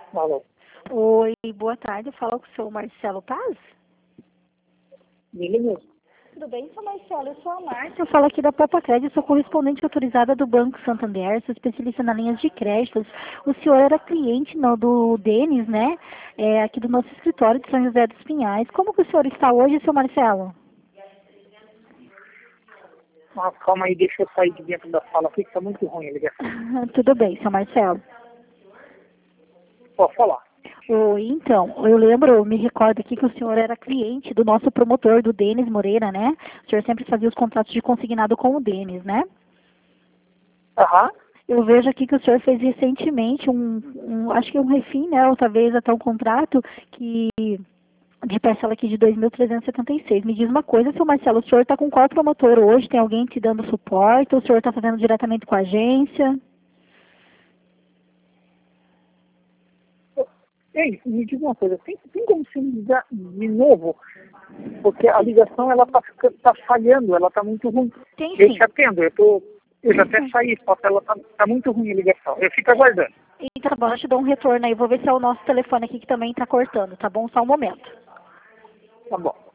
Alô, Oi, boa tarde. Fala com o senhor Marcelo Paz? ele mesmo. Tudo bem, seu Marcelo? Eu sou a Márcia. Eu falo aqui da Popa Crédito, sou correspondente autorizada do Banco Santander, sou especialista na linhas de créditos. O senhor era cliente do Denis, né? Aqui do nosso escritório de São José dos Pinhais. Como que o senhor está hoje, seu Marcelo? Ah, calma aí, deixa eu sair de dentro da sala aqui, que tá muito ruim a ligação. Tudo bem, seu Marcelo. Pode falar. Oi, então, eu me recordo aqui que o senhor era cliente do nosso promotor, do Denis Moreira, né? O senhor sempre fazia os contratos de consignado com o Denis, né? Aham. Eu vejo aqui que o senhor fez recentemente acho que um refim, né? Ou talvez até um contrato de parcela aqui de 2.376. Me diz uma coisa, seu Marcelo, o senhor está com qual promotor hoje? Tem alguém te dando suporte? Ou o senhor está fazendo diretamente com a agência? Ei, me diz uma coisa, tem como se me ligar de novo? Porque a ligação, ela tá falhando, ela tá muito ruim. Tem Eu sim. te atendo, eu já até saí, só que ela tá muito ruim a ligação. Eu fico aguardando. Então, tá bom, eu te dou um retorno aí. Vou ver se é o nosso telefone aqui que também está cortando, tá bom? Só um momento. Tá bom.